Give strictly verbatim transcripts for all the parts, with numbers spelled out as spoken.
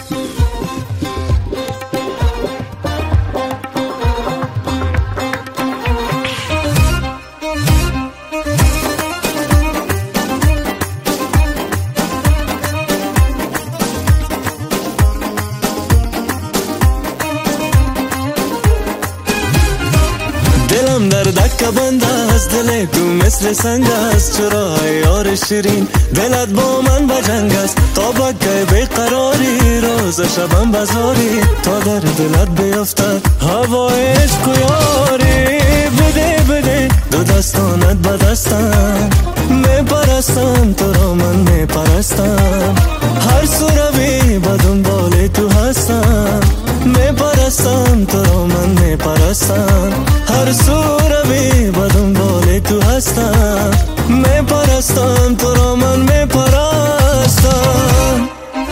دلم در دکه بند است، دل تو مثل سنگ است. چرا یار شیرین دلت با من بجنگ است؟ تا بکه بیقراری روز شبم بزاری، تا در دلت بیفتد هوای عشق و یاری. بده بده دو دستانت به دستم، میپرستم تو را من میپرستم. هر سو روی به دنبال تو هستم، میپرستم تو را من میپرستم. هر سو روی به دنبال تو هستم، میپرستم تو را من میپرستم.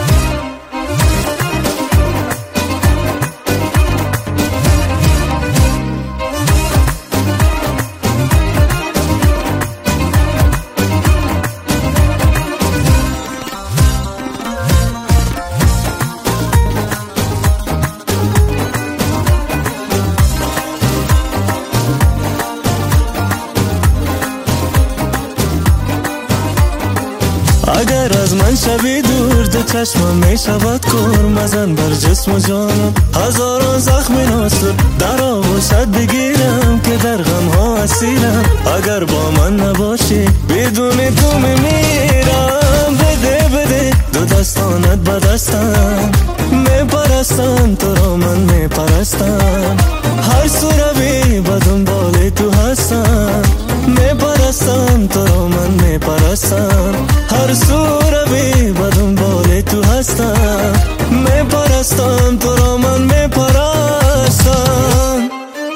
اگر از من شوی دور دو چشمم می شود کور، مزن بر جسم و جانم هزاران زخم ناصر. در آغوشت بگیرم که در غم ها اسیرم، اگر با من نباشی بدون تو میمیرم. بده بده دو دستانت به دستم، میپرستم تو را من میپرستم. هر سو روی به دنبال تو هستم، میپرستم تو را من میپرستم. هر سو روی به دنبال تو هستم، میپرستم تو را من میپرستم.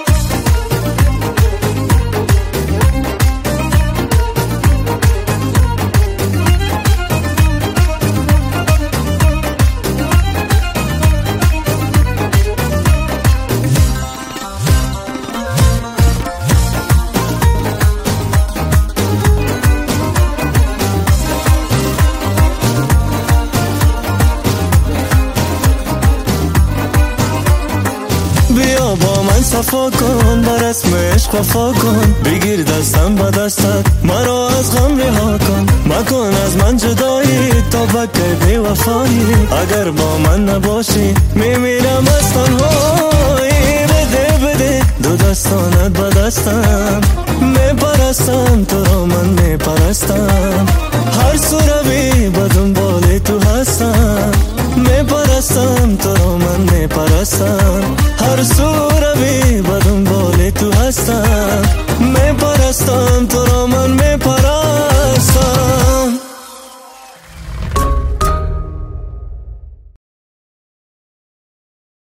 بیا با من صفا کن، بر اسم عشق وفا کن. بگیر دستم با دستت مرا از غم رها کن. مکن از من جدایی تا بکه بی وفایی، اگر با من نباشی میمیرم از تنهایی. بده بده دو دستانت با دستم، میپرستم تو را من میپرستم. هر سو روی به دنبال تو هستم، میپرستم تو را من میپرستم. هر سو روی به دنبال تو هستم، میپرستم تو را من میپرستم.